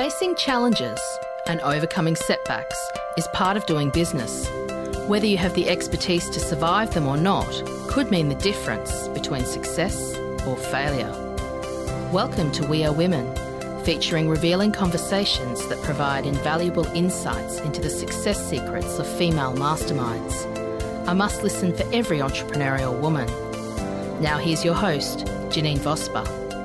Facing challenges and overcoming setbacks is part of doing business. Whether you have the expertise to survive them or not could mean the difference between success or failure. Welcome to We Are Women, featuring revealing conversations that provide invaluable insights into the success secrets of female masterminds. A must listen for every entrepreneurial woman. Now here's your host, Janine Vosper.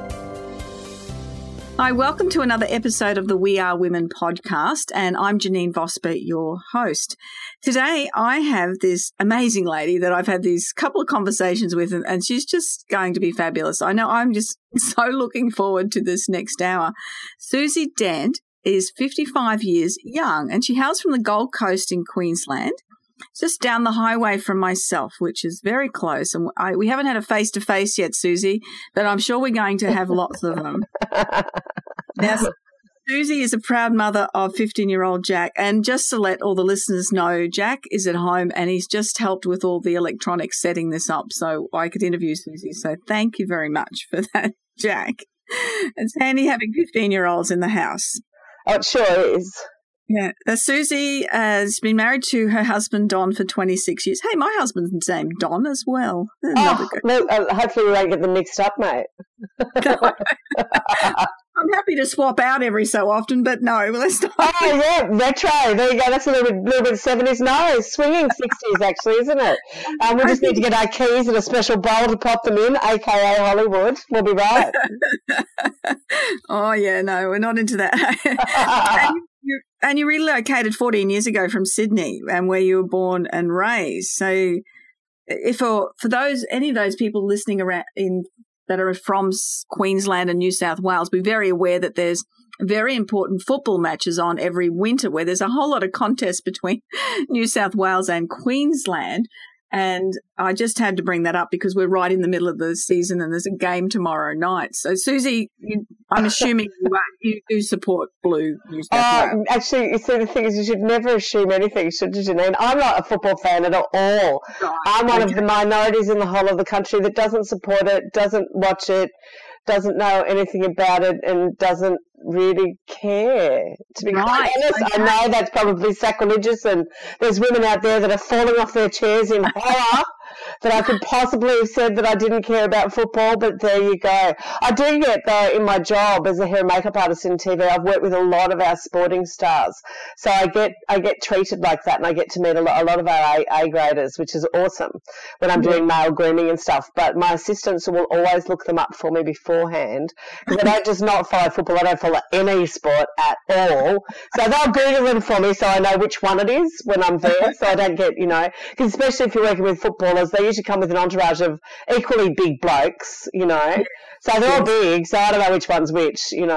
Hi, welcome to another episode of the We Are Women podcast, and I'm Janine Vosper, your host. Today, I have this amazing lady that I've had these couple of conversations with, and she's just going to be fabulous. I know I'm just so looking forward to this next hour. Susie Dent is 55 years young, and she hails from the Gold Coast in Queensland, just down the highway from myself, which is very close. And we haven't had a face-to-face yet, Susie, but I'm sure we're going to have lots of them. Now, Susie is a proud mother of 15-year-old Jack. And just to let all the listeners know, Jack is at home and he's just helped with all the electronics setting this up so I could interview Susie. So thank you very much for that, Jack. It's handy having 15-year-olds in the house. Oh, it sure is. Yeah. Susie has been married to her husband, Don, for 26 years. Hey, my husband's name, Don, as well. Well, hopefully we won't get them mixed up, mate. I'm happy to swap out every so often, but no, let's not. Oh, yeah, retro. There you go. That's a little bit 70s. No, swinging 60s, actually, isn't it? We just need to get our keys in a special bowl to pop them in, a.k.a. Hollywood. We'll be right. Oh, yeah, no, we're not into that. And you relocated 14 years ago from Sydney, and where you were born and raised. So, if for any of those people listening around that are from Queensland and New South Wales, be very aware that there's very important football matches on every winter, where there's a whole lot of contests between New South Wales and Queensland. And I just had to bring that up because we're right in the middle of the season and there's a game tomorrow night. So, Susie, I'm assuming you do support Blue New South Wales. Actually, you see, the thing is, you should never assume anything, should you, Janine? I'm not a football fan at all. Right. I'm one of the minorities in the whole of the country that doesn't support it, doesn't watch it, doesn't know anything about it, and doesn't really care, to be quite honest. Okay. I know that's probably sacrilegious, and there's women out there that are falling off their chairs in horror that I could possibly have said that I didn't care about football, but there you go. I do get, though, in my job as a hair and makeup artist in TV, I've worked with a lot of our sporting stars. So I get treated like that, and I get to meet a lot of our A-graders, which is awesome when I'm doing male grooming and stuff. But my assistants will always look them up for me beforehand, because I don't just not follow football, I don't follow any sport at all. So they'll Google them for me so I know which one it is when I'm there, so I don't get, because especially if you're working with footballers, they usually come with an entourage of equally big blokes, So they're all big, so I don't know which one's which, And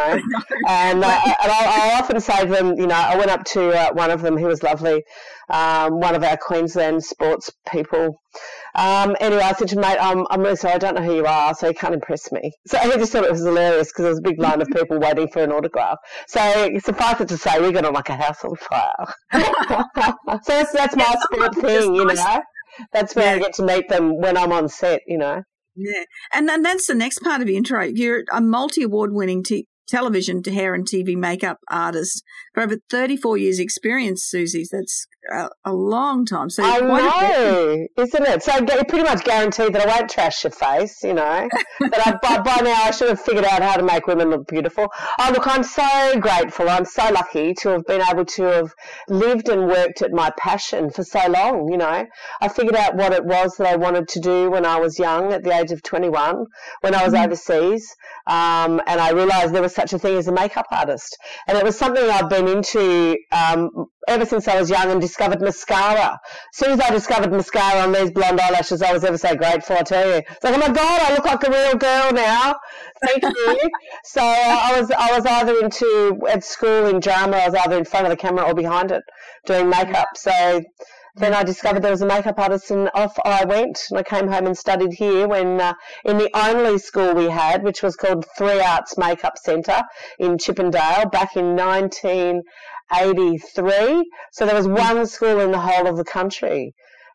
I'll often say to them, I went up to one of them who was lovely, one of our Queensland sports people. Anyway, I said to him, mate, I'm really sorry, I don't know who you are, so you can't impress me. So he just thought it was hilarious because there was a big line of people waiting for an autograph. So suffice it to say, we got on like a house on fire. So that's my sport thing, That's where I get to meet them when I'm on set, Yeah, and then that's the next part of your intro. You're a multi-award winning television, hair and TV makeup artist for over 34 years experience, Susie. That's a long time. So I know, isn't it? So you're pretty much guaranteed that I won't trash your face, But by now I should have figured out how to make women look beautiful. Oh, look, I'm so grateful. I'm so lucky to have been able to have lived and worked at my passion for so long, I figured out what it was that I wanted to do when I was young, at the age of 21, when I was overseas, and I realised there was such a thing as a makeup artist. And it was something I've been into ever since I was young and discovered mascara. As soon as I discovered mascara on these blonde eyelashes, I was ever so grateful, I tell you. It's like, oh my God, I look like a real girl now. Thank you. So I was either at school in drama, I was either in front of the camera or behind it doing makeup. So then I discovered there was a makeup artist, and off I went. And I came home and studied here when in the only school we had, which was called Three Arts Makeup Centre in Chippendale back in 1983. So there was one school in the whole of the country.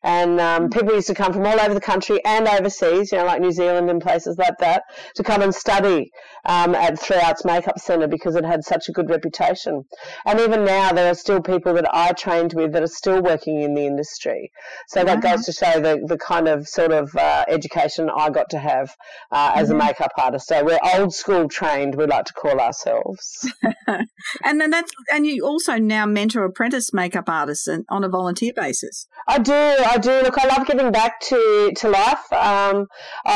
And people used to come from all over the country and overseas, like New Zealand and places like that, to come and study at 3 Arts Makeup Centre because it had such a good reputation. And even now, there are still people that I trained with that are still working in the industry. So that goes to show the kind of sort of education I got to have as a makeup artist. So we're old school trained, we like to call ourselves. And you also now mentor apprentice makeup artists on a volunteer basis. I do. Look, I love giving back to life. I've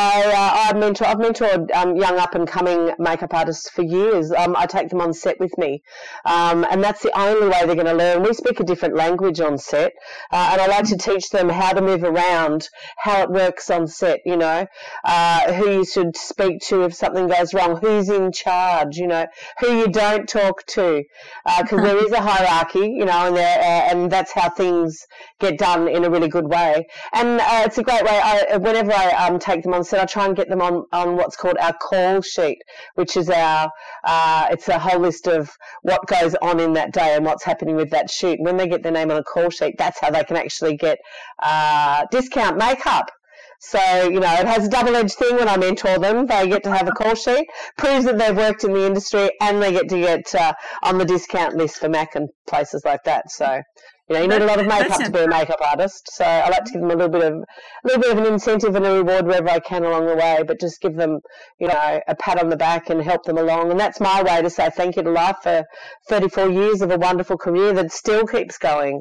mentored young up and coming makeup artists for years. I take them on set with me, and that's the only way they're going to learn. We speak a different language on set, and I like to teach them how to move around, how it works on set. Who you should speak to if something goes wrong, who's in charge. Who you don't talk to, because there is a hierarchy. And that's how things get done in a really good way. And it's a great way. Whenever I take them on set, I try and get them on what's called our call sheet, which is it's a whole list of what goes on in that day and what's happening with that shoot. When they get their name on a call sheet, that's how they can actually get discount makeup. So, it has a double-edged thing when I mentor them. They get to have a call sheet, proves that they've worked in the industry, and they get to get on the discount list for MAC and places like that. So, you need a lot of makeup to be a makeup artist. So I like to give them a little bit of an incentive and a reward wherever I can along the way, but just give them, a pat on the back and help them along. And that's my way to say thank you to life for 34 years of a wonderful career that still keeps going,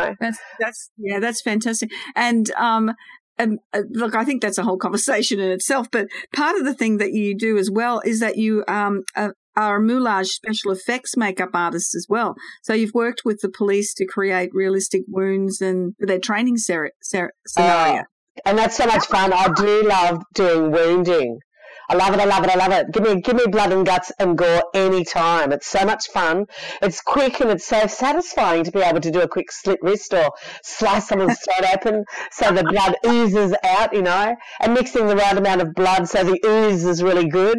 That's fantastic. And look, I think that's a whole conversation in itself. But part of the thing that you do as well is that you are a moulage special effects makeup artist as well. So you've worked with the police to create realistic wounds and their training scenario. And that's so much fun. I do love doing wounding. I love it. Give me blood and guts and gore anytime. It's so much fun. It's quick and it's so satisfying to be able to do a quick slit wrist or slice someone's throat open so the blood oozes out, and mixing the right amount of blood so the ooze is really good.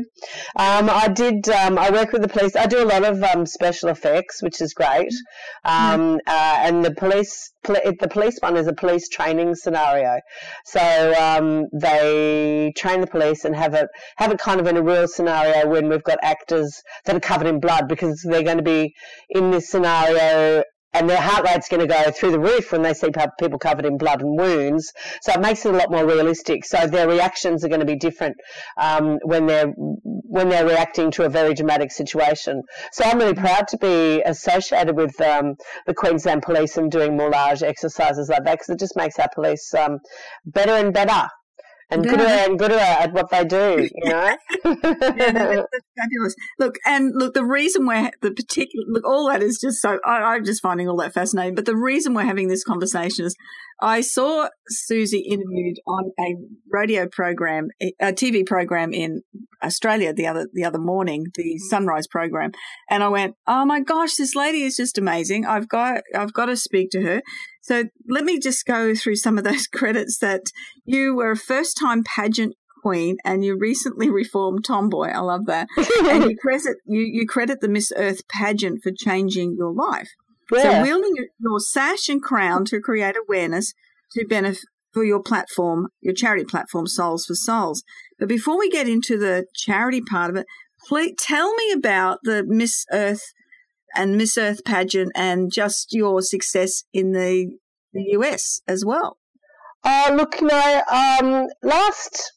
I work with the police. I do a lot of special effects, which is great. And the police one is a police training scenario. So they train the police and have it kind of in a real scenario when we've got actors that are covered in blood, because they're going to be in this scenario and their heart rate's going to go through the roof when they see people covered in blood and wounds. So it makes it a lot more realistic. So their reactions are going to be different when they're reacting to a very dramatic situation. So I'm really proud to be associated with the Queensland Police and doing moulage exercises like that, because it just makes our police better and better. And gooder at what they do, that's fabulous. Look, the reason all that is just so, I'm just finding all that fascinating. But the reason we're having this conversation is I saw Susie interviewed on a radio program, a TV program in Australia the other morning, the Sunrise program. And I went, oh my gosh, this lady is just amazing. I've got to speak to her. So let me just go through some of those credits. That you were a first-time pageant queen and you recently reformed tomboy. I love that. And you credit the Miss Earth pageant for changing your life. Yeah. So wielding your sash and crown to create awareness to benefit for your platform, your charity platform, Souls for Souls. But before we get into the charity part of it, please tell me about the Miss Earth and Miss Earth pageant and just your success in the US as well. Look, last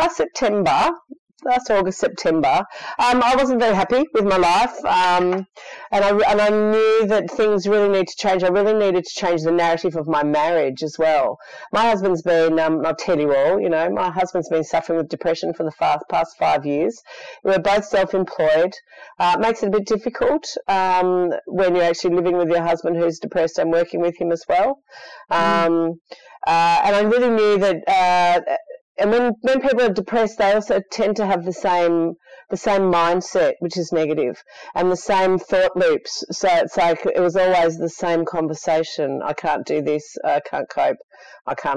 August, September, I wasn't very happy with my life, and I knew that things really need to change. I really needed to change the narrative of my marriage as well. My husband's been, I'll tell you all, my husband's been suffering with depression for the past 5 years. We're both self-employed. It makes it a bit difficult when you're actually living with your husband who's depressed and working with him as well. And I really knew that and when people are depressed, they also tend to have the same the same mindset, which is negative, and the same thought loops. So it's like it was always the same conversation. I can't do this. I can't cope. I can't.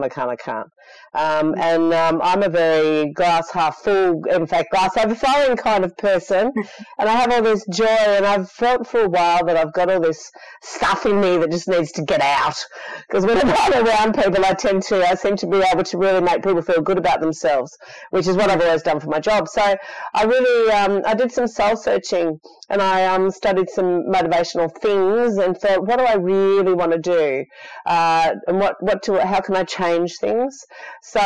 I'm a very glass half full, in fact, glass overflowing kind of person. And I have all this joy, and I've felt for a while that I've got all this stuff in me that just needs to get out. Because whenever I'm around people, I seem to be able to really make people feel good about themselves, which is what I've always done for my job. So I really, I did some soul searching, and I studied some motivational things and thought, what do I really want to do? And how can I change things? So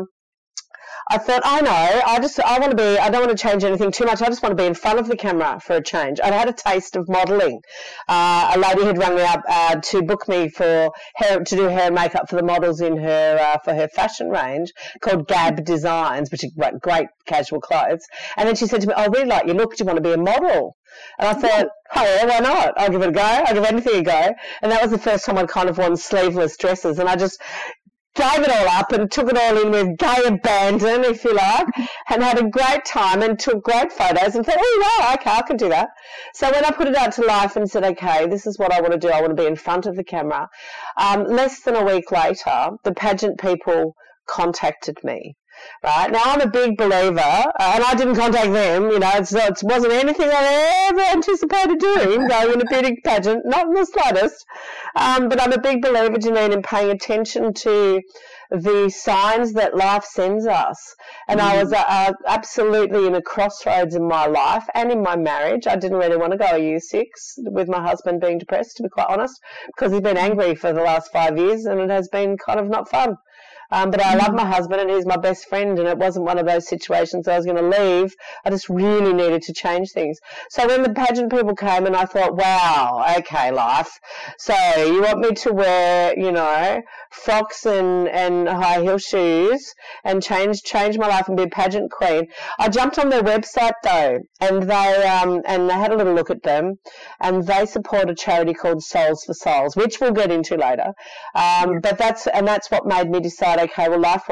I thought, I don't want to change anything too much. I just want to be in front of the camera for a change. I'd had a taste of modelling. A lady had rung me up to book me to do hair and makeup for the models in for her fashion range called Gab Designs, which are great casual clothes. And then she said to me, I really like your look. Do you want to be a model? And I thought, oh yeah, why not? I'll give it a go. I'll give anything a go. And that was the first time I'd kind of worn sleeveless dresses, and I just gave it all up and took it all in with gay abandon, if you like, and had a great time and took great photos and thought, oh, wow, okay, I can do that. So when I put it out to life and said, okay, this is what I want to do, I want to be in front of the camera, less than a week later, the pageant people contacted me. Right now, I'm a big believer, and I didn't contact them. You know, it wasn't anything I ever anticipated doing, going in a beauty pageant, not in the slightest. But I'm a big believer, Janine, in paying attention to the signs that life sends us. And I was absolutely in a crossroads in my life and in my marriage. I didn't really want to go a year 6 with my husband being depressed, to be quite honest, because he's been angry for the last 5 years, and it has been kind of not fun. But I love my husband, and he's my best friend, and it wasn't one of those situations I was going to leave. I just really needed to change things. So when the pageant people came, and I thought, wow, okay, life. So you want me to wear, you know, frocks and high heel shoes and change my life and be a pageant queen. I jumped on their website though, and they had a little look at them, and they support a charity called Souls for Souls, which we'll get into later. But that's what made me decide, okay, well, life's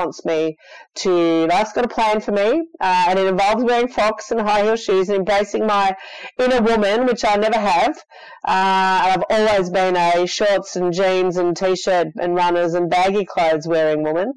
got a plan for me, and it involves wearing frocks and high heel shoes and embracing my inner woman, which I never have. I've always been a shorts and jeans and t-shirt and runners and baggy clothes wearing woman.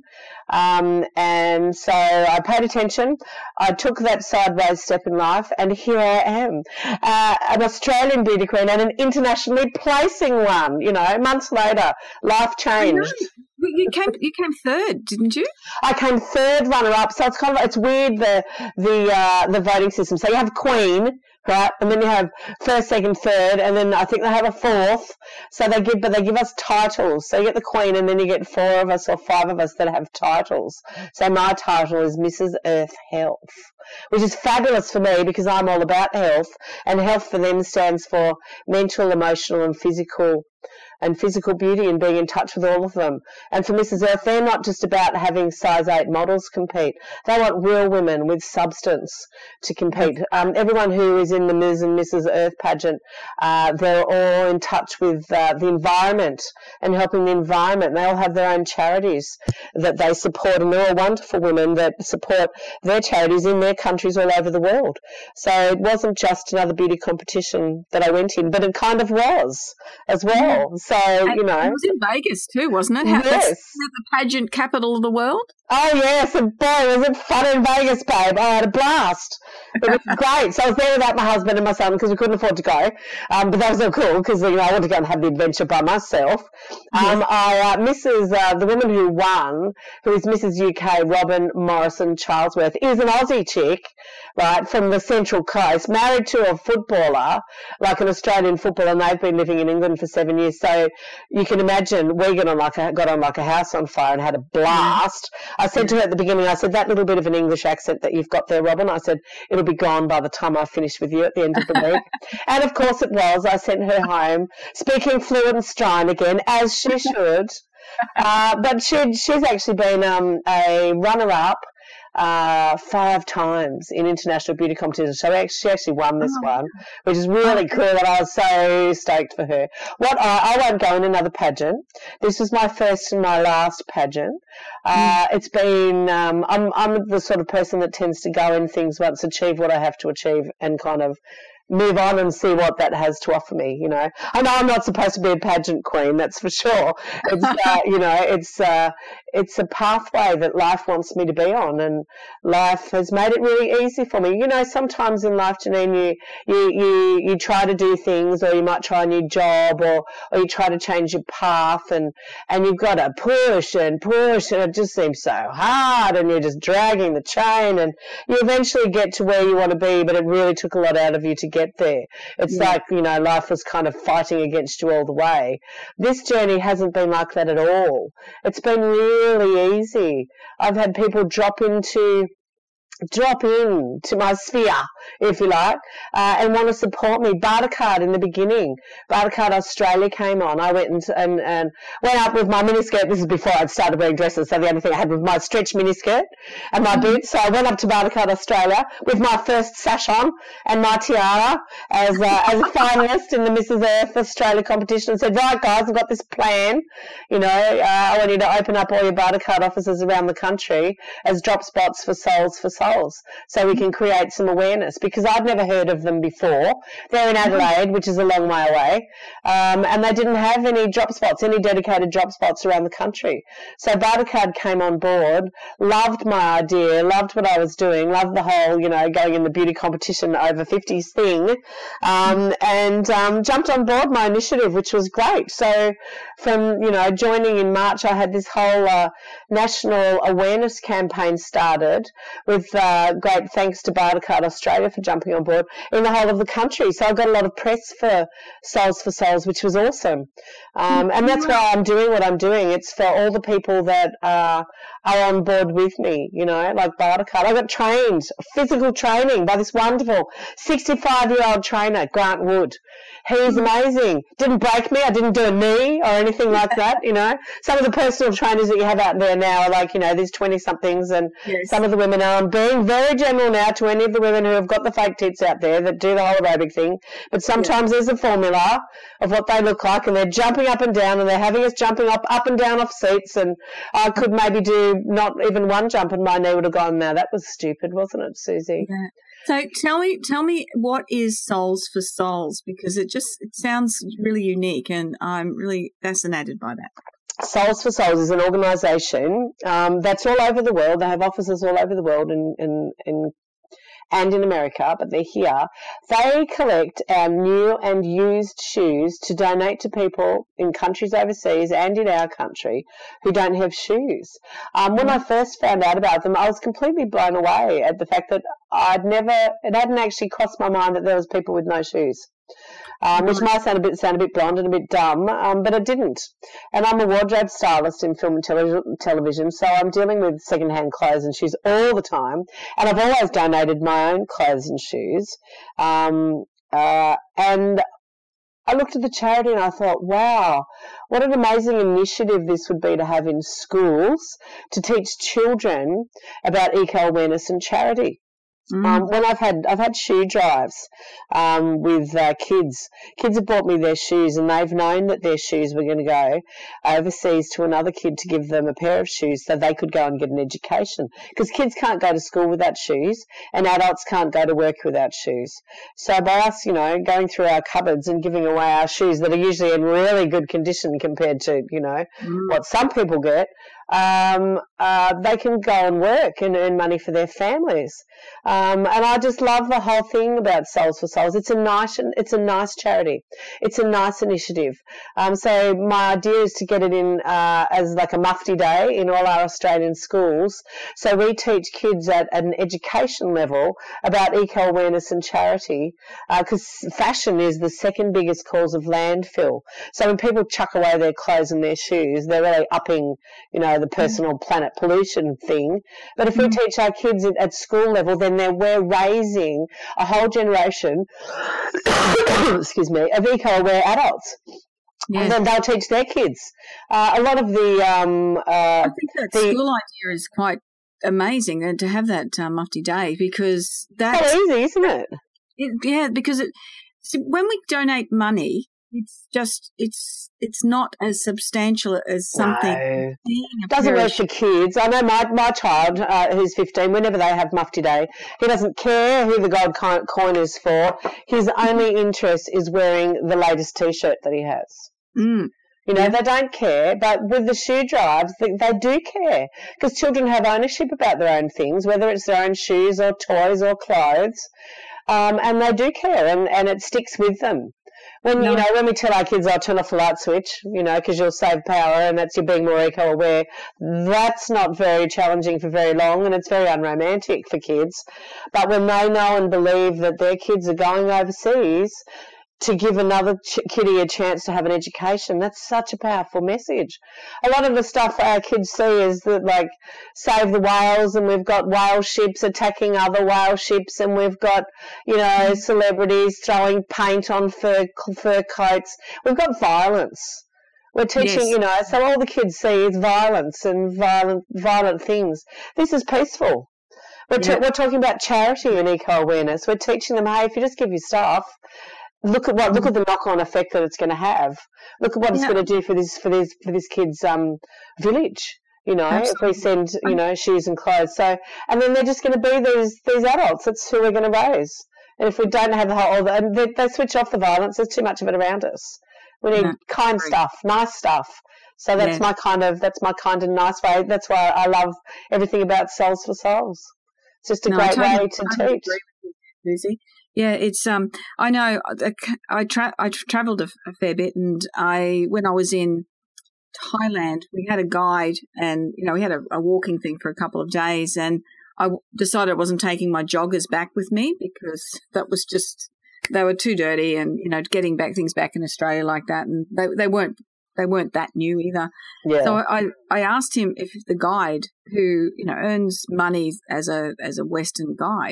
And so I paid attention. I took that sideways step in life, and here I am, an Australian beauty queen and an internationally placing one. You know, months later, life changed. You came third, didn't you? I came third runner-up. So it's weird, the voting system. So you have queen, right, and then you have first, second, third, and then I think they have a fourth. So they give us titles. So you get the queen, and then you get 4 of us or 5 of us that have titles. So my title is Mrs. Earth Health, which is fabulous for me because I'm all about health, and health for them stands for mental, emotional, and physical beauty, and being in touch with all of them. And for Mrs. Earth, they're not just about having size 8 models compete. They want real women with substance to compete. Everyone who is in the Ms. and Mrs. Earth pageant, they're all in touch with the environment and helping the environment. They all have their own charities that they support, and they're all wonderful women that support their charities in their countries all over the world. So it wasn't just another beauty competition that I went in, but it kind of was as well. So, you know. It was in Vegas too, wasn't it? Yes. That's the pageant capital of the world. Oh, yes. And boy, was it fun in Vegas, babe. I had a blast. It was great. So I was there without my husband and my son because we couldn't afford to go. But that was so cool because, you know, I wanted to go and have the adventure by myself. The woman who won, who is Mrs. UK, Robin Morrison Charlesworth, is an Aussie chick, right, from the Central Coast, married to a footballer, like an Australian footballer, and they've been living in England for 7 years. So you can imagine we got on like a house on fire and had a blast. I said to her at the beginning, I said, that little bit of an English accent that you've got there, Robin, I said, it'll be gone by the time I finish with you at the end of the week. And of course it was. I sent her home speaking fluent Strine again, as she should. But she's actually been a runner-up 5 times in international beauty competitions. So she actually won this one, which is really cool, and I was so stoked for her. I won't go in another pageant. This was my first and my last pageant. It's been, I'm the sort of person that tends to go in things once, achieve what I have to achieve, and kind of move on and see what that has to offer me, you know. I know I'm not supposed to be a pageant queen, that's for sure. It's, you know, it's a pathway that life wants me to be on, and life has made it really easy for me. You know, sometimes in life, Janine, you try to do things, or you might try a new job, or you try to change your path, and you've got to push, and it just seems so hard, and you're just dragging the chain, and you eventually get to where you want to be, but it really took a lot out of you to get there. It's like, you know, life was kind of fighting against you all the way. This journey hasn't been like that at all. It's been really easy. I've had people drop into my sphere, if you like, and want to support me. Bartercard in the beginning, Bartercard Australia came on. I went and went up with my miniskirt. This is before I'd started wearing dresses, so the only thing I had was my stretch miniskirt and my boots. So I went up to Bartercard Australia with my first sash on and my tiara as a finalist in the Mrs. Earth Australia competition, and said, right guys, I've got this plan. You know, I want you to open up all your Bartercard offices around the country as drop spots for Souls for Souls, so we can create some awareness, because I'd never heard of them before. They're in Adelaide, which is a long way away, and they didn't have any dedicated drop spots around the country. So Bartercard came on board, loved my idea, loved what I was doing, loved the whole, you know, going in the beauty competition over 50s thing, and jumped on board my initiative, which was great. So from, you know, joining in March, I had this whole national awareness campaign started with great thanks to Bartercard Australia for jumping on board in the whole of the country. So I got a lot of press for Souls for Souls, which was awesome. And that's why I'm doing what I'm doing. It's for all the people that are on board with me, you know, like Bartercard. I got trained, physical training, by this wonderful 65-year-old trainer, Grant Wood. He's amazing. Didn't break me. I didn't do a knee or anything like that, you know. Some of the personal trainers that you have out there now are like, you know, these 20-somethings, and some of the women are. I'm being very general now to any of the women who have got the fake tits out there that do the whole aerobic thing, but sometimes there's a formula of what they look like, and they're jumping up and down, and they're having us jumping up and down off seats, and I could maybe do not even one jump and my knee would have gone, now that was stupid, wasn't it, Susie? Yeah. So tell me what is Souls for Souls, because it sounds really unique, and I'm really fascinated by that. Souls for Souls is an organisation that's all over the world. They have offices all over the world and in America, but they're here. They collect our new and used shoes to donate to people in countries overseas and in our country who don't have shoes. When I first found out about them, I was completely blown away at the fact that it hadn't actually crossed my mind that there was people with no shoes. Which might sound a bit blonde and a bit dumb, but it didn't. And I'm a wardrobe stylist in film and television, so I'm dealing with second-hand clothes and shoes all the time. And I've always donated my own clothes and shoes. And I looked at the charity and I thought, wow, what an amazing initiative this would be to have in schools to teach children about eco-awareness and charity. When I've had shoe drives with kids have bought me their shoes, and they've known that their shoes were going to go overseas to another kid to give them a pair of shoes so they could go and get an education, because kids can't go to school without shoes and adults can't go to work without shoes. So by us, you know, going through our cupboards and giving away our shoes that are usually in really good condition compared to, you know, what some people get, they can go and work and earn money for their families. And I just love the whole thing about Souls for Souls. It's a nice charity. It's a nice initiative. So my idea is to get it in as like a mufti day in all our Australian schools. So we teach kids at an education level about eco-awareness and charity, because fashion is the second biggest cause of landfill. So when people chuck away their clothes and their shoes, they're really upping, you know, the personal planet pollution thing. But if we teach our kids at school level, then we're raising a whole generation excuse me, of eco-aware adults. Yes. And then they'll teach their kids. A lot of the I think that school idea is quite amazing to have that Mufti Day, because that's so easy, isn't it? Because when we donate money, it's not as substantial as something. No. It doesn't work for kids. I know my child, who's 15, whenever they have Mufti Day, he doesn't care who the gold coin is for. His only interest is wearing the latest T-shirt that he has. Mm. You know, they don't care, but with the shoe drives, they do care, because children have ownership about their own things, whether it's their own shoes or toys or clothes, and they do care, and it sticks with them. When we tell our kids, I'll turn off the light switch, because you'll save power, and that's you being more eco-aware, that's not very challenging for very long, and it's very unromantic for kids. But when they know and believe that their kids are going overseas to give another kiddie a chance to have an education, that's such a powerful message. A lot of the stuff our kids see is that, like, save the whales, and we've got whale ships attacking other whale ships, and we've got, celebrities throwing paint on fur coats. We've got violence. We're teaching, so all the kids see is violence and violent things. This is peaceful. We're talking about charity and eco-awareness. We're teaching them, hey, if you just give your stuff, look at the knock-on effect that it's going to have. Look at what it's going to do for this kid's village. Absolutely. If we send shoes and clothes. So, and then they're just going to be these adults. That's who we're going to raise. And if we don't have the whole, and they switch off the violence. There's too much of it around us. We need kind stuff, nice stuff. So that's my kind of nice way. That's why I love everything about Souls for Souls. It's just a great way to teach. Lucy. Yeah, it's I know I travelled a fair bit, and when I was in Thailand, we had a guide, and we had a walking thing for a couple of days, and I decided I wasn't taking my joggers back with me, because that was just, they were too dirty, and getting things back in Australia like that, and they weren't that new either. Yeah. So I asked him if the guide, who earns money as a Western guide,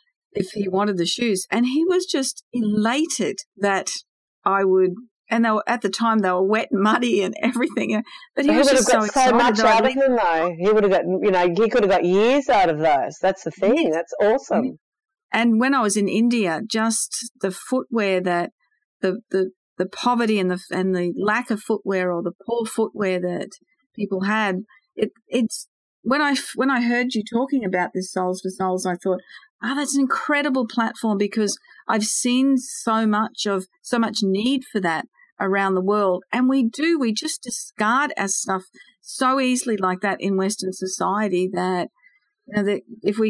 if he wanted the shoes, and he was just elated that I would. And at the time they were wet and muddy and everything, but he was just so excited. Much out of them, though. He would have got, he could have got years out of those. That's the thing. Yes. That's awesome. And when I was in India, just the footwear that the poverty and the lack of footwear, or the poor footwear that people had, it's when I heard you talking about this Souls for Souls, I thought, that's an incredible platform, because I've seen so much need for that around the world, and we just discard our stuff so easily like that in Western society, that that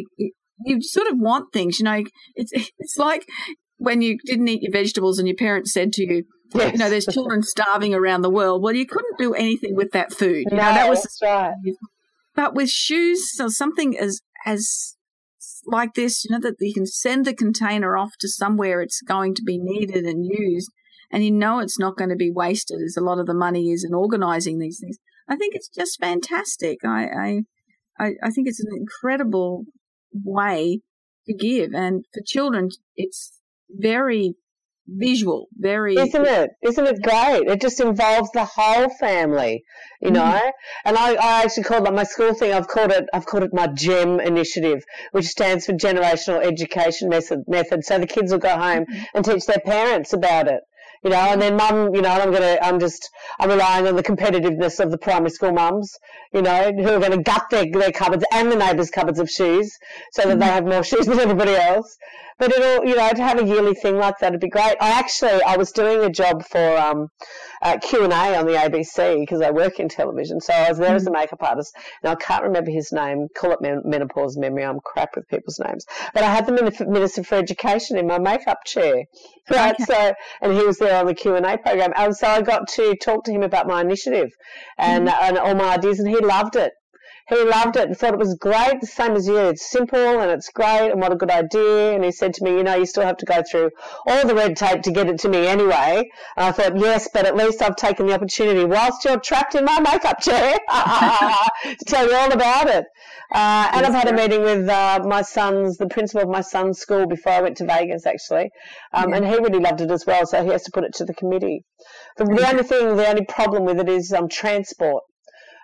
you sort of want things, it's like when you didn't eat your vegetables and your parents said to you, yes, there's children starving around the world. Well, you couldn't do anything with that food. No, that was right. But with shoes, or something as like this, that you can send the container off to somewhere it's going to be needed and used, and it's not going to be wasted, as a lot of the money is in organising these things. I think it's just fantastic. I think it's an incredible way to give, and for children, it's very visual, very. Isn't it great? It just involves the whole family, And I actually called it my school thing. I've called it my GEM initiative, which stands for Generational Education Method. So the kids will go home and teach their parents about it. And then mum, I'm relying on the competitiveness of the primary school mums, who are going to gut their cupboards and the neighbours' cupboards of shoes, so that they have more shoes than everybody else. But it'll, to have a yearly thing like that would be great. I was doing a job for Q&A on the ABC, because I work in television, so I was there as a makeup artist. Now, I can't remember his name. Call it menopause memory. I'm crap with people's names. But I had the Minister for Education in my makeup chair. Right, okay. So, and he was there on the Q&A program. And so I got to talk to him about my initiative and all my ideas, and he loved it. He loved it and thought it was great, the same as you. It's simple and it's great, and what a good idea. And he said to me, you still have to go through all the red tape to get it to me anyway. And I thought, yes, but at least I've taken the opportunity, whilst you're trapped in my makeup chair, to tell you all about it. And I've had a meeting with the principal of my son's school before I went to Vegas, actually. And he really loved it as well, so he has to put it to the committee. The only problem with it is transport.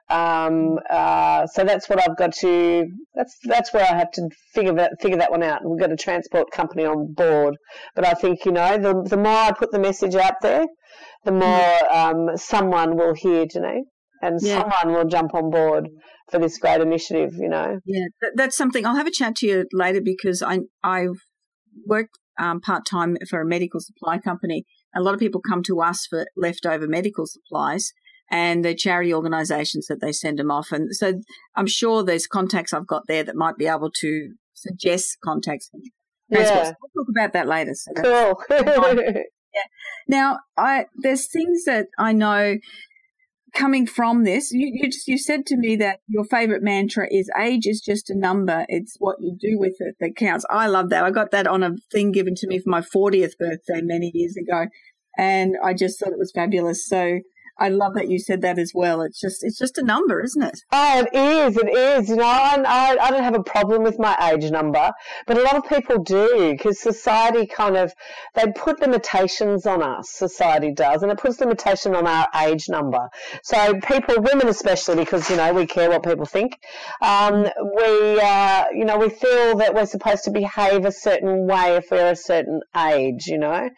So that's what I've got to. That's where I have to figure that one out. We've got a transport company on board, but I think the more I put the message out there, the more someone will hear, and someone will jump on board for this great initiative. Yeah, that's something. I'll have a chat to you later because I've worked part-time for a medical supply company. A lot of people come to us for leftover medical supplies and the charity organisations that they send them off. And so I'm sure there's contacts I've got there that might be able to suggest contacts. Yeah. We'll talk about that later. So cool. Yeah. Now, there's things that I know coming from this. You said to me that your favourite mantra is age is just a number. It's what you do with it that counts. I love that. I got that on a thing given to me for my 40th birthday many years ago, and I just thought it was fabulous. So I love that you said that as well. It's just a number, isn't it? Oh, it is. I don't have a problem with my age number, but a lot of people do because society they put limitations on us, society does, and it puts limitation on our age number. So women especially, because, we care what people think, we feel that we're supposed to behave a certain way if we're a certain age,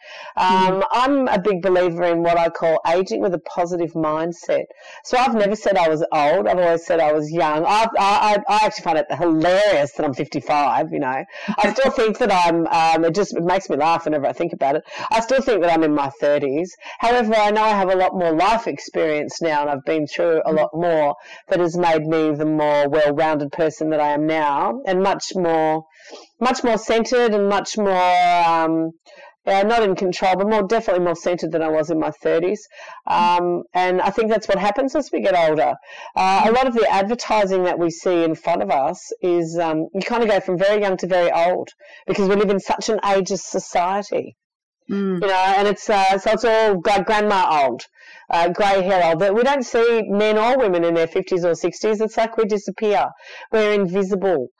I'm a big believer in what I call aging with a positive mindset. So I've never said I was old. I've always said I was young. I actually find it hilarious that I'm 55, I still think that it makes me laugh whenever I think about it. I still think that I'm in my 30s. However, I know I have a lot more life experience now and I've been through a lot more that has made me the more well-rounded person that I am now and much more centered and much more not in control, but definitely more centered than I was in my 30s. And I think that's what happens as we get older. A lot of the advertising that we see in front of us is you kind of go from very young to very old because we live in such an ageist society. And it's all grandma old, grey hair old. But we don't see men or women in their 50s or 60s. It's like we disappear. We're invisible.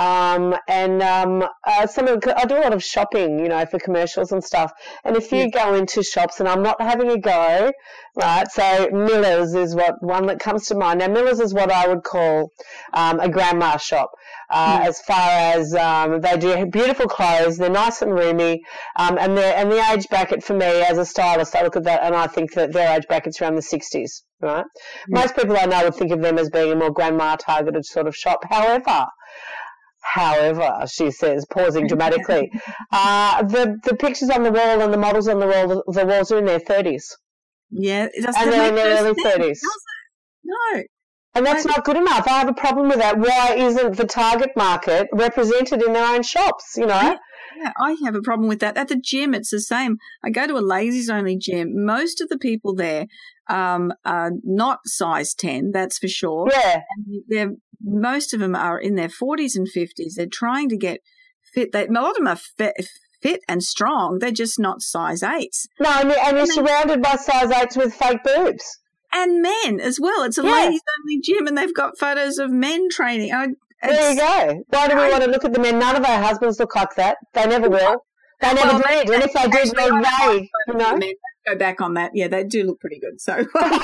I do a lot of shopping, for commercials and stuff. And if you go into shops, and I'm not having a go, right? So Miller's is one that comes to mind. Now Miller's is what I would call a grandma shop, as far as they do beautiful clothes. They're nice and roomy, and the age bracket for me as a stylist, I look at that and I think that their age bracket's around the 60s, right? Most people I know would think of them as being a more grandma targeted sort of shop. However, she says, pausing dramatically, the pictures on the wall and the models on the walls are in their 30s. Yeah, and they're in their early 30s. No. And that's not good enough. I have a problem with that. Why isn't the target market represented in their own shops, Yeah, I have a problem with that. At the gym, it's the same. I go to a ladies only gym. Most of the people there are not size 10, that's for sure. Yeah. And most of them are in their 40s and 50s. They're trying to get fit. A lot of them are fit and strong. They're just not size 8s. No, and you're surrounded by size 8s with fake boobs. And men as well. It's a ladies only gym and they've got photos of men training. There you go. Why do we want to look at the men? None of our husbands look like that. They never will. They never did. And if they did, they go back on that. Yeah, they do look pretty good. So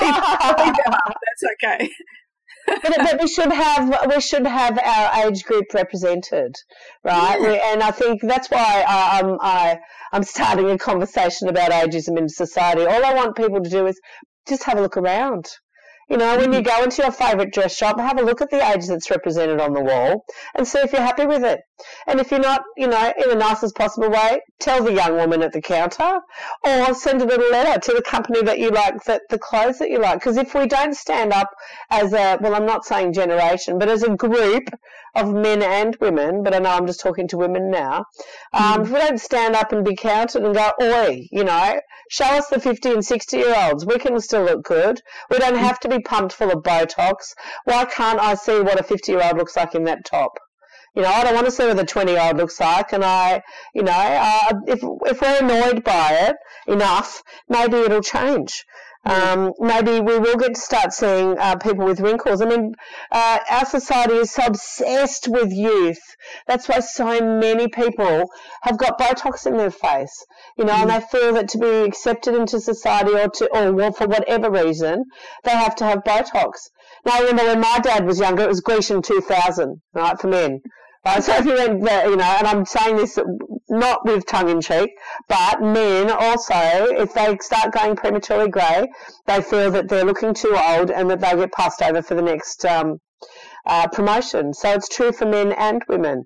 that's okay. but we should have our age group represented, right? Yeah. And I think that's why I'm starting a conversation about ageism in society. All I want people to do is just have a look around. When you go into your favourite dress shop, have a look at the age that's represented on the wall and see if you're happy with it. And if you're not, in the nicest possible way, tell the young woman at the counter or send a little letter to the company that you like, the clothes that you like. Because if we don't stand up as I'm not saying generation, but as a group of men and women, but I know I'm just talking to women now, if we don't stand up and be counted and go, oi, show us the 50 and 60-year-olds. We can still look good. We don't have to be pumped full of Botox. Why can't I see what a 50-year-old looks like in that top? I don't want to see what the 20-year-old looks like. And if we're annoyed by it enough, maybe it'll change. Maybe we will get to start seeing people with wrinkles. I mean, our society is so obsessed with youth. That's why so many people have got Botox in their face, and they feel that to be accepted into society or for whatever reason, they have to have Botox. Now, I remember when my dad was younger, it was Grecian 2000, right, for men. Right, so if you went there, and I'm saying this not with tongue in cheek, but men also, if they start going prematurely grey, they feel that they're looking too old and that they get passed over for the next promotion. So it's true for men and women.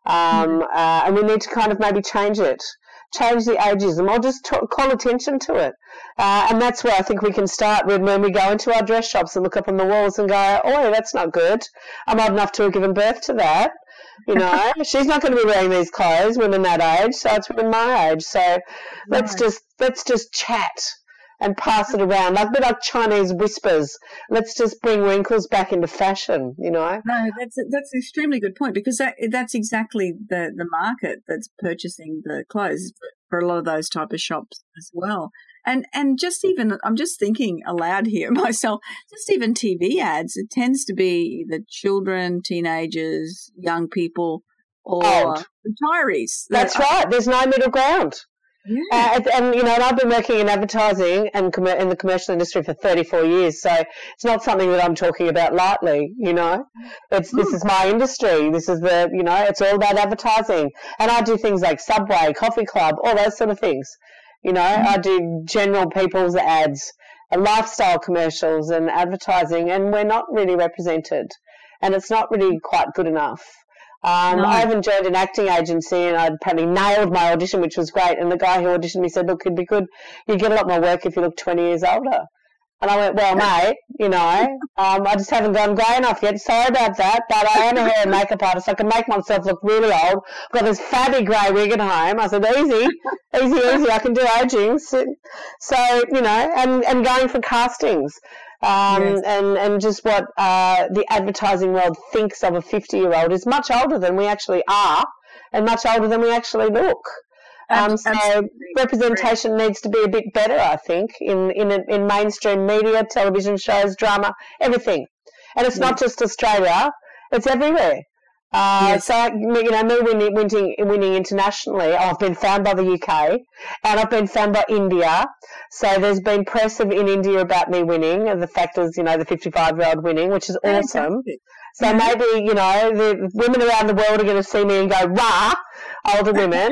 And we need to kind of maybe change it. Change the ageism, or just call attention to it. And that's where I think we can start when we go into our dress shops and look up on the walls and go, oh, that's not good. I'm old enough to have given birth to that. She's not going to be wearing these clothes, women that age, so it's women my age. So let's just chat and pass it around, a bit like Chinese whispers. Let's just bring wrinkles back into fashion, No, that's an extremely good point, because that's exactly the market that's purchasing the clothes for a lot of those type of shops as well. And just even, I'm just thinking aloud here myself, just even TV ads, it tends to be the children, teenagers, young people, or retirees. That's right. There's no middle ground. Yeah. And I've been working in advertising and in the commercial industry for 34 years, so it's not something that I'm talking about lightly, This is my industry. This is it's all about advertising. And I do things like Subway, Coffee Club, all those sort of things. I do general people's ads, lifestyle commercials and advertising, and we're not really represented, and it's not really quite good enough. I even joined an acting agency, and I'd probably nailed my audition, which was great. And the guy who auditioned me said, look, it'd be good. You'd get a lot more work if you look 20 years older. And I went, well, mate, I just haven't gone grey enough yet. Sorry about that, but I am a hair and makeup artist. I can make myself look really old. I've got this fabby grey wig at home. I said, easy. I can do aging. So and going for castings. Yes. And just what the advertising world thinks of a 50-year-old is much older than we actually are, and much older than we actually look. So representation needs to be a bit better, I think, in mainstream media, television shows, drama, everything. And it's not just Australia; it's everywhere. So, me winning internationally, I've been found by the UK, and I've been found by India. So there's been press in India about me winning, and the fact is, the 55-year-old winning, which is awesome. So maybe, the women around the world are going to see me and go, rah, older women.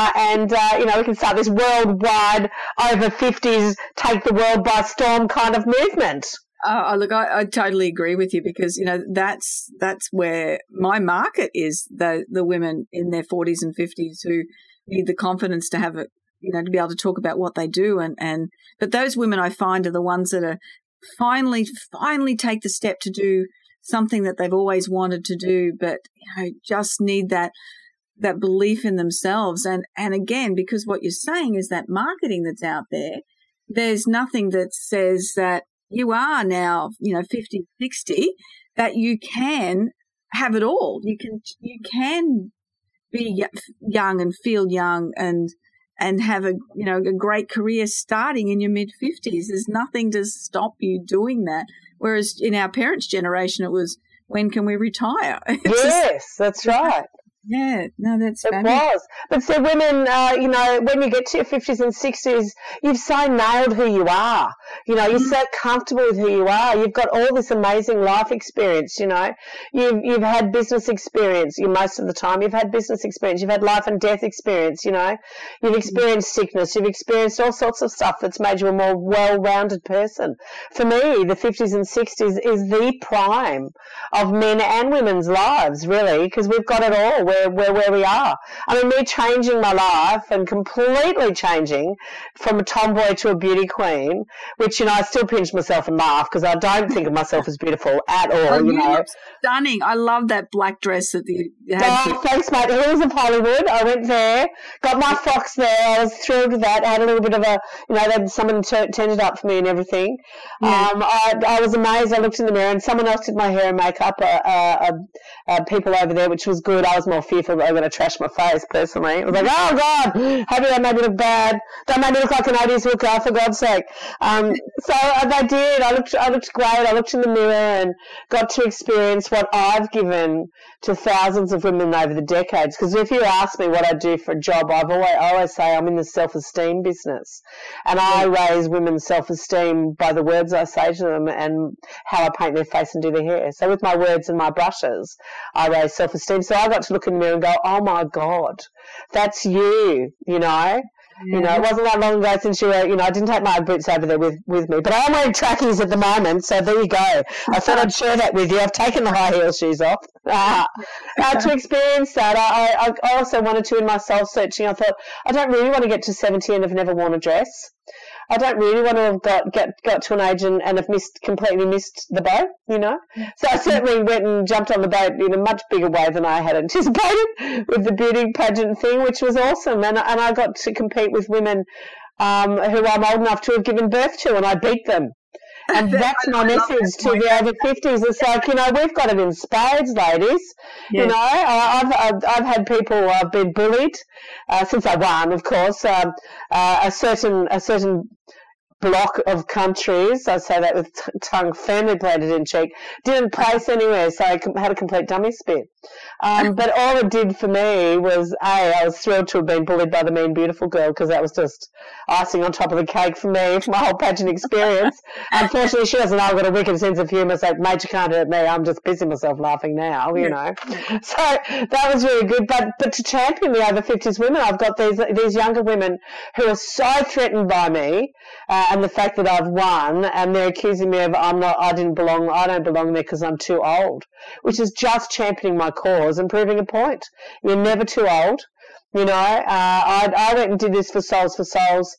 We can start this worldwide over 50s, take the world by storm kind of movement. Look, I totally agree with you, because, that's where my market is, the women in their 40s and 50s who need the confidence to have it, to be able to talk about what they do. But those women I find are the ones that are finally take the step to do something that they've always wanted to do, but, just need that belief in themselves. And again, because what you're saying is that marketing that's out there, there's nothing that says that you are now, 50, 60, that you can have it all. You can be young and feel young and have a great career starting in your mid-50s. There's nothing to stop you doing that. Whereas in our parents' generation, it was, when can we retire? Yes, that's right. Yeah, no, that's it was. But so women, when you get to your 50s and 60s, you've so nailed who you are. You're so comfortable with who you are. You've got all this amazing life experience. You've had business experience. Most of the time, you've had business experience. You've had life and death experience. You've experienced sickness. You've experienced all sorts of stuff that's made you a more well-rounded person. For me, the 50s and 60s is the prime of men and women's lives, really, because we've got it all. We're where we are. I mean, me changing my life and completely changing from a tomboy to a beauty queen, which, I still pinch myself and laugh because I don't think of myself as beautiful at all, you look stunning. I love that black dress that you had. Oh, thanks, mate. Hills of Hollywood. I went there, got my fox there. I was thrilled with that. I had a little bit of a, someone turned it up for me and everything. Yeah. I was amazed. I looked in the mirror and someone else did my hair and makeup, people over there, which was good. I was more fearful that I'm going to trash my face, personally. I was like, oh, God, hope you don't make me look bad. Don't make me look like an 80s hooker, for God's sake. So I did. I looked great. I looked in the mirror and got to experience what I've given to thousands of women over the decades. Because if you ask me what I do for a job, I always say I'm in the self-esteem business. And I raise women's self-esteem by the words I say to them and how I paint their face and do their hair. So with my words and my brushes, I raise self-esteem. So I got to look in the mirror and go, oh, my God, that's you, you know. You know, it wasn't that long ago since you were, you know, I didn't take my boots over there with me, but I am wearing trackies at the moment, so there you go. I thought I'd share that with you. I've taken the high heel shoes off. To experience that, I also wanted to, in my soul searching, I thought, I don't really want to get to 70 and have never worn a dress. I don't really want to have got to an age and have completely missed the boat, you know. So I certainly went and jumped on the boat in a much bigger way than I had anticipated with the beauty pageant thing, which was awesome. And I got to compete with women who I'm old enough to have given birth to, and I beat them. And that's my message to the over 50s. It's like, you know, we've got it in spades, ladies. Yes. You know, I've had people, I've been bullied since I won, of course. A certain block of countries, I say that with tongue firmly planted in cheek, didn't place anywhere, so I had a complete dummy spit. But all it did for me was, I was thrilled to have been bullied by the mean, beautiful girl, because that was just icing on top of the cake for me, for my whole pageant experience. Unfortunately, she doesn't know I've got a wicked sense of humour, so, mate, you can't hurt me. I'm just pissing myself laughing now, you know. So that was really good. But to champion the over 50s women, I've got these younger women who are so threatened by me, and the fact that I've won, and they're accusing me of I don't belong there because I'm too old, which is just championing my cause and proving a point. You're never too old. You know, I went and did this for Souls,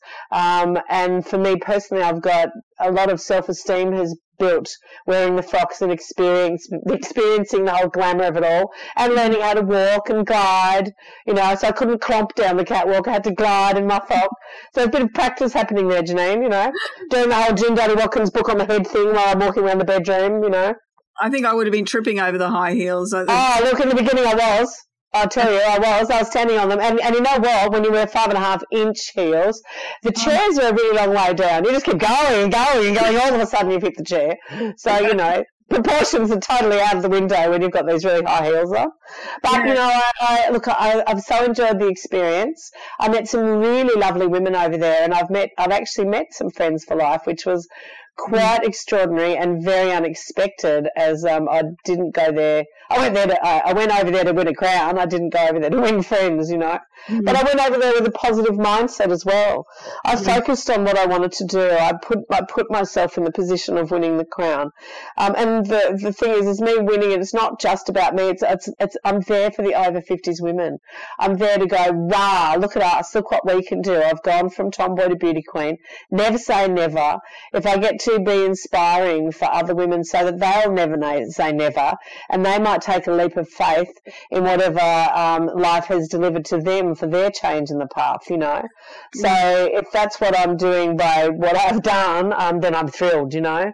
and for me personally, I've got a lot of self-esteem has built wearing the frocks and experiencing the whole glamour of it all, and learning how to walk and glide, you know, so I couldn't clomp down the catwalk, I had to glide in my frock. So a bit of practice happening there, Janine, you know, doing the whole June Daddy Watkins book on the head thing while I'm walking around the bedroom, you know. I think I would have been tripping over the high heels. Oh, look, in the beginning I was. I'll tell you, I was standing on them. And you know what? When you wear 5.5-inch heels, the chairs are a really long way down. You just keep going and going and going. All of a sudden you've hit the chair. So, you know, proportions are totally out of the window when you've got these really high heels on. But, you know, I've so enjoyed the experience. I met some really lovely women over there, and I've actually met some friends for life, which was quite extraordinary and very unexpected, as I didn't go there. I went over there to win a crown. I didn't go over there to win friends, you know. Mm-hmm. But I went over there with a positive mindset as well. I focused on what I wanted to do. I put myself in the position of winning the crown. And the thing is me winning it. It's not just about me. It's I'm there for the over 50s women. I'm there to go, wow, look at us. Look what we can do. I've gone from tomboy to beauty queen. Never say never. If I get to be inspiring for other women so that they'll never say never, and they might take a leap of faith in whatever life has delivered to them for their change in the path, you know. So if that's what I'm doing by what I've done, then I'm thrilled, you know.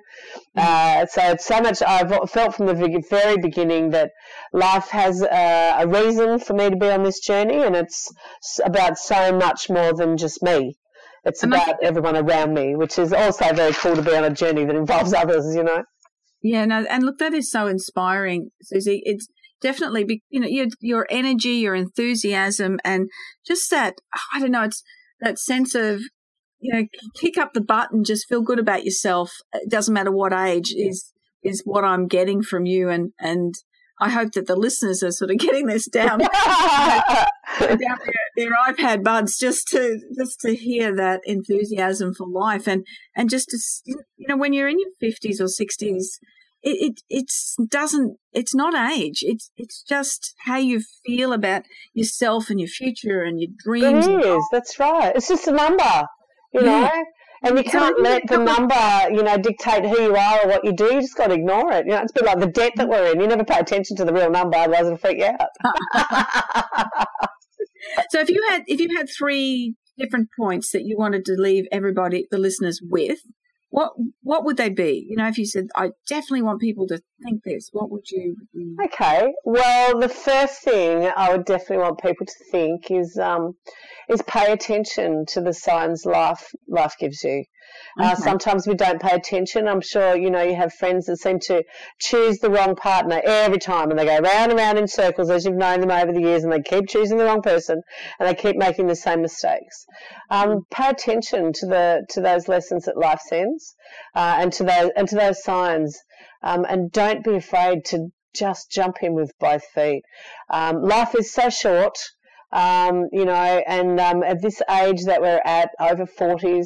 So it's so much, I've felt from the very beginning that life has a reason for me to be on this journey, and it's about so much more than just me. It's about everyone around me, which is also very cool to be on a journey that involves others, you know. Yeah, no, and look, that is so inspiring, Susie. It's definitely, you know, your energy, your enthusiasm, and just that, I don't know, it's that sense of, you know, kick up the butt and just feel good about yourself. It doesn't matter what age is what I'm getting from you, and I hope that the listeners are sort of getting this down, down their iPad buds just to hear that enthusiasm for life, and just to, you know, when you're in your 50s or 60s, it's not age. It's just how you feel about yourself and your future and your dreams. It is. That's right. It's just a number, you know. And you can't let the number, you know, dictate who you are or what you do. You just got to ignore it. You know, it's a bit like the debt that we're in. You never pay attention to the real number, otherwise it'll freak you out. So if you had 3 different points that you wanted to leave everybody, the listeners, with, what would they be? You know, if you said, I definitely want people to think this, what would you? Okay. Well, the first thing I would definitely want people to think is pay attention to the signs life gives you. Okay. Sometimes we don't pay attention. I'm sure, you have friends that seem to choose the wrong partner every time, and they go round and round in circles as you've known them over the years, and they keep choosing the wrong person, and they keep making the same mistakes. Pay attention to those lessons that life sends, and to those signs, and don't be afraid to just jump in with both feet. Life is so short. And at this age that we're at, over 40s,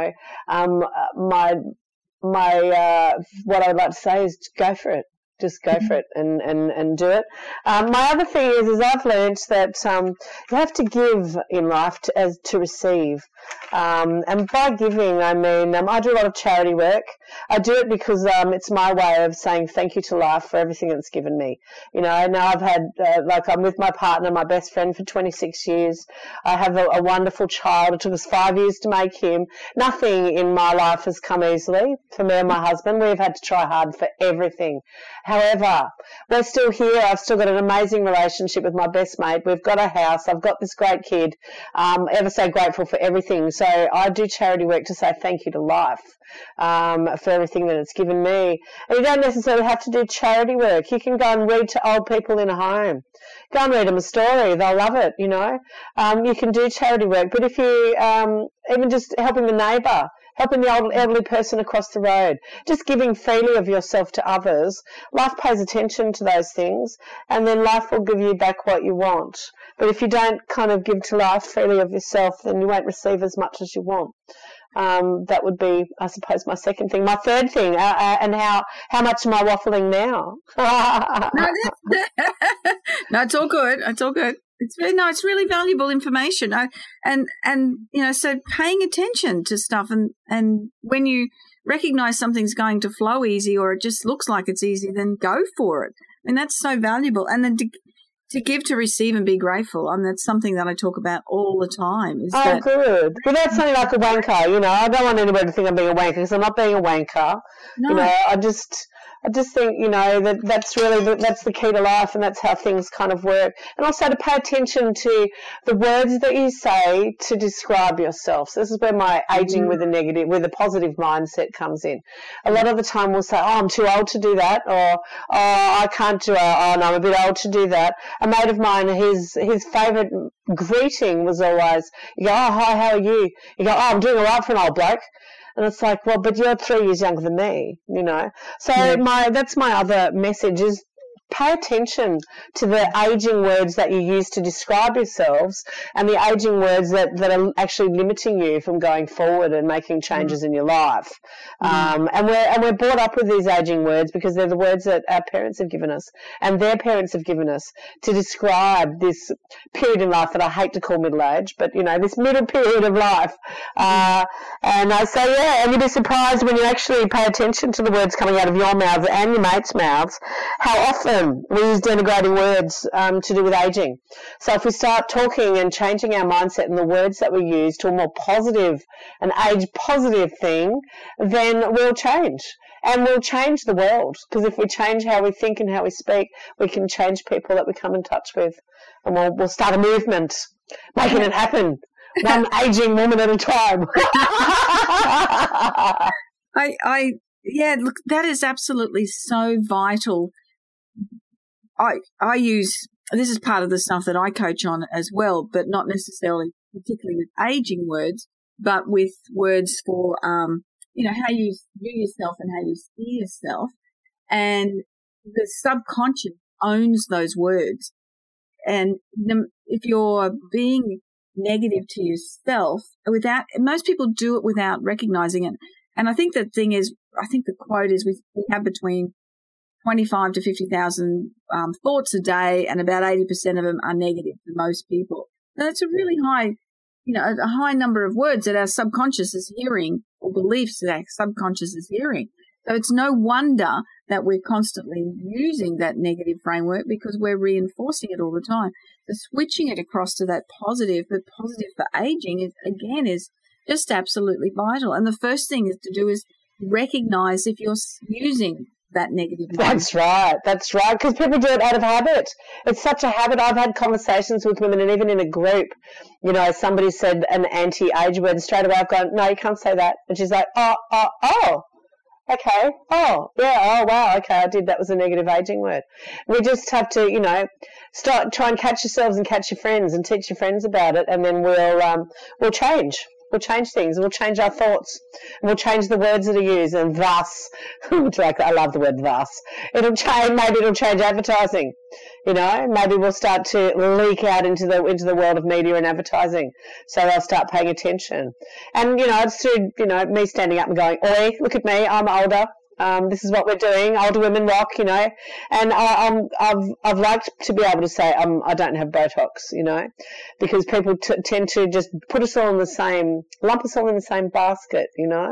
what I'd like to say is go for it. Just go for it and do it. My other thing is I've learned that you have to give in life to receive. And by giving, I mean, I do a lot of charity work. I do it because it's my way of saying thank you to life for everything that's given me. Now I've had, I'm with my partner, my best friend for 26 years. I have a wonderful child. It took us 5 years to make him. Nothing in my life has come easily for me and my husband. We've had to try hard for everything. However, we're still here. I've still got an amazing relationship with my best mate. We've got a house. I've got this great kid. Ever so grateful for everything. So I do charity work to say thank you to life for everything that it's given me. And you don't necessarily have to do charity work. You can go and read to old people in a home. Go and read them a story. They'll love it, You can do charity work. But if you, even just helping the neighbour, helping the elderly person across the road, just giving freely of yourself to others, life pays attention to those things, and then life will give you back what you want. But if you don't kind of give to life freely of yourself, then you won't receive as much as you want. That would be, I suppose, my second thing. My third thing, and how much am I waffling now? No, it's all good. It's all good. It's it's really valuable information. So paying attention to stuff, and when you recognize something's going to flow easy, or it just looks like it's easy, then go for it. I mean, that's so valuable. And then to give, to receive, and be grateful. I mean, that's something that I talk about all the time. Good. Without sounding like a wanker, I don't want anybody to think I'm being a wanker, because I'm not being a wanker. No. I just think, that's really, that's the key to life, and that's how things kind of work. And also to pay attention to the words that you say to describe yourself. So this is where my aging with a positive mindset comes in. A lot of the time we'll say, I'm too old to do that, or, I can't do it, no, I'm a bit old to do that. A mate of mine, his favourite greeting was always, you go, hi, how are you? You go, I'm doing all right for an old bloke. And it's like, well, but you're 3 years younger than me, So that's my other message is pay attention to the aging words that you use to describe yourselves, and the aging words that are actually limiting you from going forward and making changes in your life. And we're brought up with these aging words because they're the words that our parents have given us and their parents have given us to describe this period in life that I hate to call middle age, but this middle period of life. And I say, and you'd be surprised when you actually pay attention to the words coming out of your mouths and your mates' mouths, how often we use denigrating words to do with aging. So if we start talking and changing our mindset and the words that we use to a more positive, an age-positive thing, then we'll change. And we'll change the world, because if we change how we think and how we speak, we can change people that we come in touch with. And we'll start a movement, making it happen, one aging woman at a time. Look, that is absolutely so vital. I use, this is part of the stuff that I coach on as well, but not necessarily particularly with aging words, but with words for, how you view yourself and how you see yourself. And the subconscious owns those words. And if you're being negative to yourself most people do it without recognizing it. And I think the thing is, the quote is we have between 25 to 50,000 thoughts a day, and about 80% of them are negative for most people. Now, that's a really high, a high number of words that our subconscious is hearing, or beliefs that our subconscious is hearing. So it's no wonder that we're constantly using that negative framework, because we're reinforcing it all the time. So switching it across to that positive, but positive for aging is just absolutely vital. And the first thing is to do is recognize if you're using that negative word. That's right, because people do it out of habit. It's such a habit. I've had conversations with women, and even in a group, somebody said an anti-age word, and straight away I've gone, no, you can't say that. And she's like, oh, okay, oh, yeah, oh, wow, okay, I did. That was a negative aging word. We just have to, try and catch yourselves and catch your friends and teach your friends about it, and then we'll change. We'll change things. We'll change our thoughts. We'll change the words that are used. And thus, I love the word thus. It'll change. Maybe it'll change advertising. Maybe we'll start to leak out into the world of media and advertising. So they'll start paying attention. And it's through me standing up and going, "Oi, look at me. I'm older. This is what we're doing. Older women rock, And I've liked to be able to say I don't have Botox, because people tend to just put us all in lump us all in the same basket,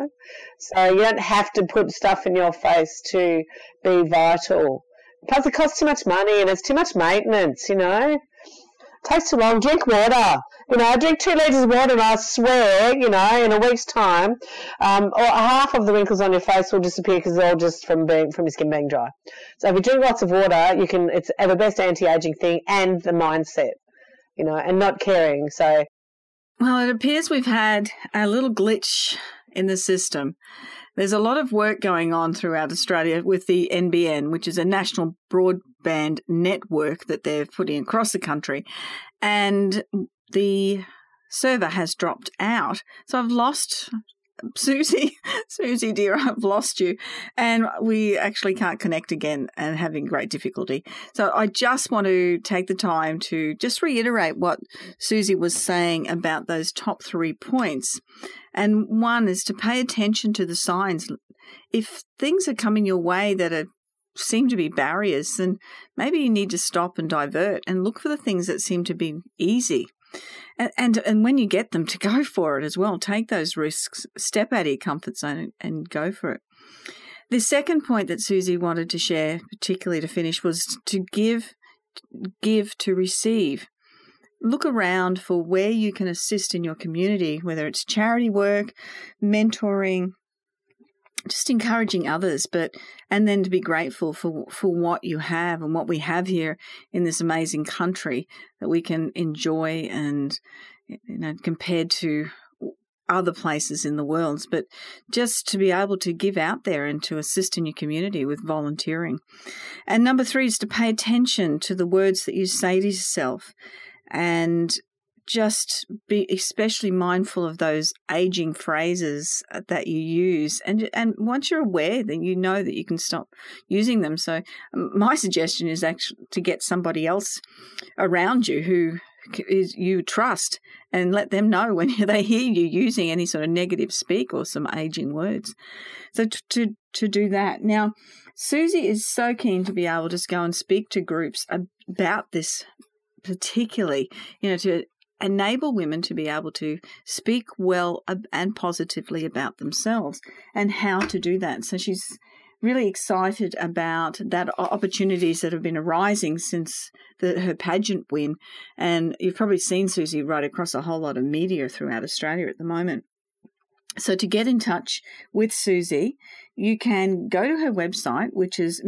So you don't have to put stuff in your face to be vital. Plus, it costs too much money and it's too much maintenance, Takes too long. Drink water. I drink 2 litres of water and I swear, in a week's time, or half of the wrinkles on your face will disappear because they're all just from your skin being dry. So if you drink lots of water, it's the best anti-aging thing, and the mindset, and not caring. So, well, it appears we've had a little glitch in the system. There's a lot of work going on throughout Australia with the NBN, which is a national broadband network that they're putting across the country, and the server has dropped out. So I've lost Susie. Susie, dear, I've lost you. And we actually can't connect again and having great difficulty. So I just want to take the time to just reiterate what Susie was saying about those top 3 points. And one is to pay attention to the signs. If things are coming your way that seem to be barriers, then maybe you need to stop and divert and look for the things that seem to be easy. And when you get them, to go for it as well. Take those risks, step out of your comfort zone and go for it. The second point that Susie wanted to share, particularly to finish, was to give to receive. Look around for where you can assist in your community, whether it's charity work, mentoring, just encouraging others, and then to be grateful for what you have and what we have here in this amazing country that we can enjoy, and compared to other places in the world, but just to be able to give out there and to assist in your community with volunteering. And number 3 is to pay attention to the words that you say to yourself, and just be especially mindful of those aging phrases that you use. And once you're aware, then you know that you can stop using them. So my suggestion is actually to get somebody else around you who you trust, and let them know when they hear you using any sort of negative speak or some aging words. So to do that. Now, Susie is so keen to be able to go and speak to groups about this, particularly, to enable women to be able to speak well and positively about themselves and how to do that. So she's really excited about that opportunities that have been arising since her pageant win. And you've probably seen Susie right across a whole lot of media throughout Australia at the moment. So to get in touch with Susie, you can go to her website, which is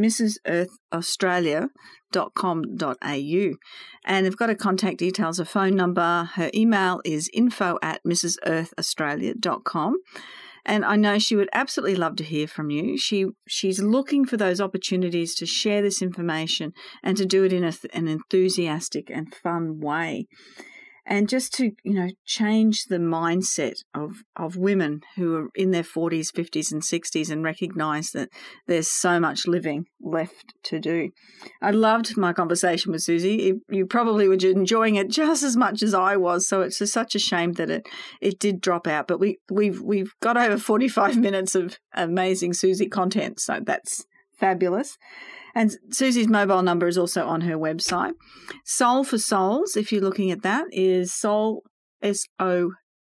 mrsearthaustralia.com.au. And they've got her contact details, a phone number. Her email is info@mrsearthaustralia.com. And I know she would absolutely love to hear from you. She's looking for those opportunities to share this information and to do it in an enthusiastic and fun way. And just to, change the mindset of women who are in their 40s, 50s and 60s and recognise that there's so much living left to do. I loved my conversation with Susie. You probably were enjoying it just as much as I was, so it's just such a shame that it did drop out. But we've got over 45 minutes of amazing Susie content, so that's fabulous. And Susie's mobile number is also on her website. Soul for Souls, if you're looking at that, is Soul, SOUL,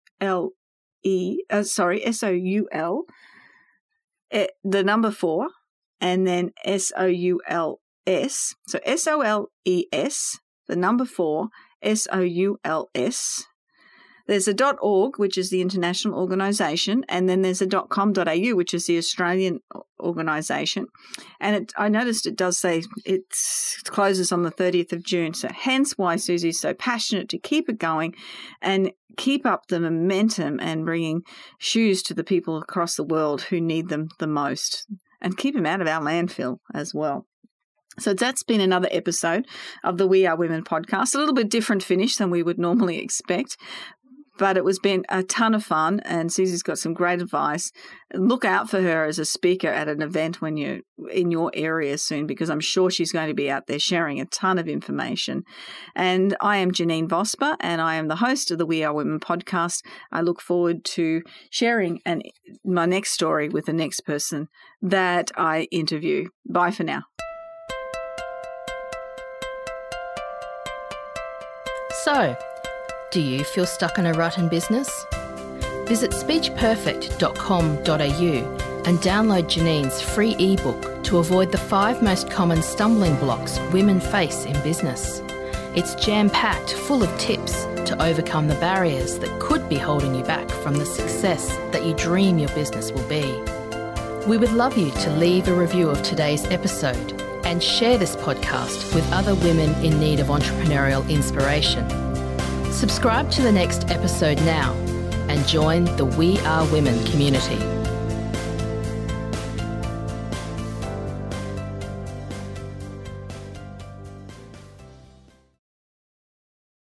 the number 4, and then SOULS. So SOLES, the number 4, SOULS, There's a .org, which is the international organisation, and then there's a .com.au, which is the Australian organisation. And I noticed it does say it closes on the 30th of June, so hence why Susie's so passionate to keep it going and keep up the momentum and bringing shoes to the people across the world who need them the most, and keep them out of our landfill as well. So that's been another episode of the We Are Women podcast, a little bit different finish than we would normally expect, but it was been a ton of fun, and Susie's got some great advice. Look out for her as a speaker at an event when you're in your area soon, because I'm sure she's going to be out there sharing a ton of information. And I am Janine Vosper, and I am the host of the We Are Women podcast. I look forward to sharing my next story with the next person that I interview. Bye for now. So, do you feel stuck in a rut in business? Visit speechperfect.com.au and download Janine's free ebook to avoid the 5 most common stumbling blocks women face in business. It's jam-packed full of tips to overcome the barriers that could be holding you back from the success that you dream your business will be. We would love you to leave a review of today's episode and share this podcast with other women in need of entrepreneurial inspiration. Subscribe to the next episode now and join the We Are Women community.